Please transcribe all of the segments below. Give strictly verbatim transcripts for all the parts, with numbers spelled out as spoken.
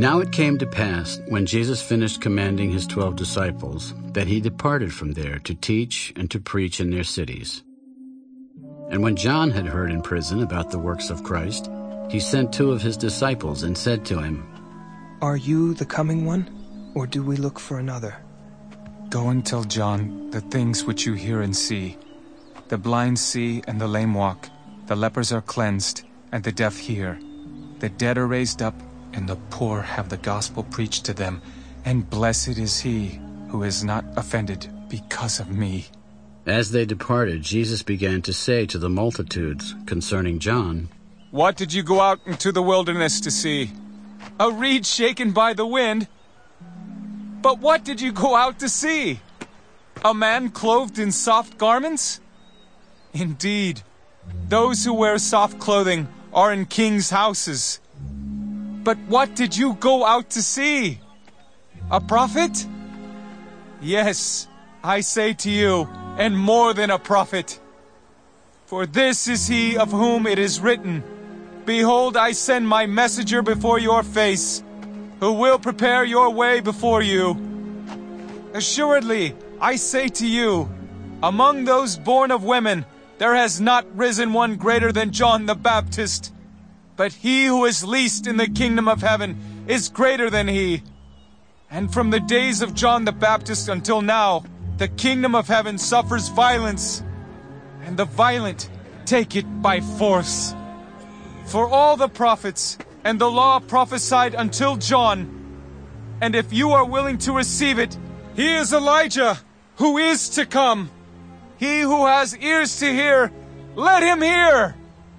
Now it came to pass, when Jesus finished commanding his twelve disciples, that he departed from there to teach and to preach in their cities. And when John had heard in prison about the works of Christ, he sent two of his disciples and said to him, "Are you the coming one, or do we look for another?" "Go and tell John the things which you hear and see. The blind see and the lame walk, the lepers are cleansed, and the deaf hear. The dead are raised up, and the poor have the gospel preached to them. And blessed is he who is not offended because of me." As they departed, Jesus began to say to the multitudes concerning John, "What did you go out into the wilderness to see? A reed shaken by the wind? But what did you go out to see? A man clothed in soft garments? Indeed, those who wear soft clothing are in kings' houses. But what did you go out to see? A prophet? Yes, I say to you, and more than a prophet. For this is he of whom it is written, 'Behold, I send my messenger before your face, who will prepare your way before you.' Assuredly, I say to you, among those born of women, there has not risen one greater than John the Baptist. But he who is least in the kingdom of heaven is greater than he. And from the days of John the Baptist until now, the kingdom of heaven suffers violence, and the violent take it by force. For all the prophets and the law prophesied until John, and if you are willing to receive it, he is Elijah, who is to come. He who has ears to hear, let him hear.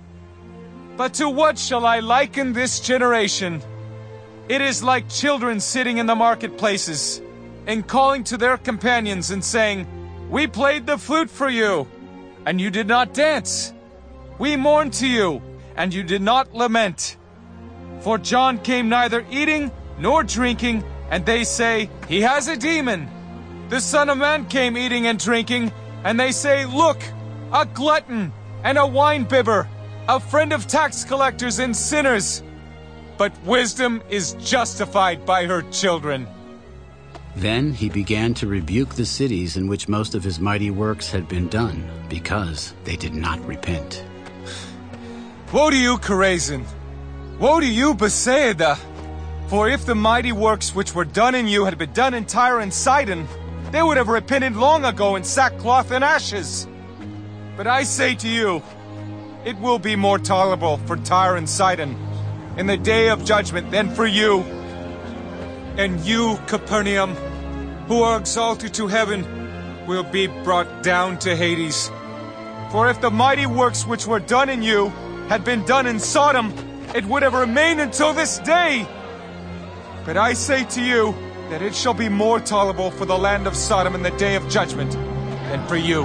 But to what shall I liken this generation? It is like children sitting in the marketplaces, and calling to their companions and saying, 'We played the flute for you, and you did not dance. We mourned to you, and you did not lament.' For John came neither eating nor drinking, and they say, 'He has a demon.' The Son of Man came eating and drinking, and they say, 'Look, a glutton and a wine-bibber, a friend of tax collectors and sinners.' But wisdom is justified by her children." Then he began to rebuke the cities in which most of his mighty works had been done, because they did not repent. "Woe to you, Chorazin! Woe to you, Bethsaida! For if the mighty works which were done in you had been done in Tyre and Sidon, they would have repented long ago in sackcloth and ashes. But I say to you, it will be more tolerable for Tyre and Sidon in the day of judgment than for you. And you, Capernaum, who are exalted to heaven, will be brought down to Hades. For if the mighty works which were done in you had been done in Sodom, it would have remained until this day. But I say to you that it shall be more tolerable for the land of Sodom in the day of judgment than for you.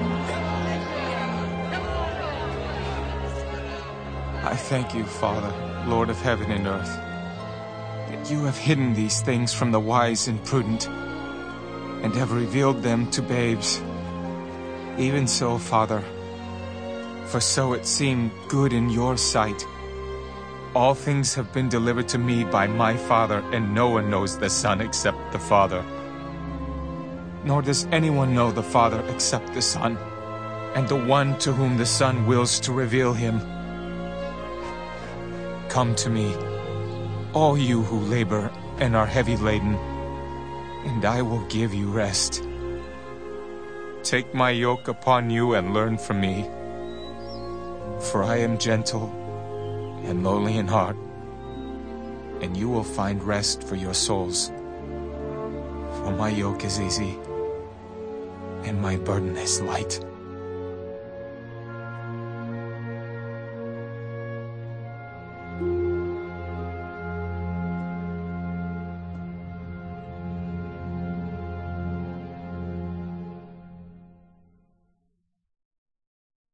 I thank you, Father, Lord of heaven and earth, that you have hidden these things from the wise and prudent, and have revealed them to babes. Even so, Father, for so it seemed good in your sight. All things have been delivered to me by my Father, and no one knows the Son except the Father. Nor does anyone know the Father except the Son, and the one to whom the Son wills to reveal him. Come to me, all you who labor and are heavy laden, and I will give you rest. Take my yoke upon you and learn from me, for I am gentle and lowly in heart, and you will find rest for your souls. For my yoke is easy, and my burden is light.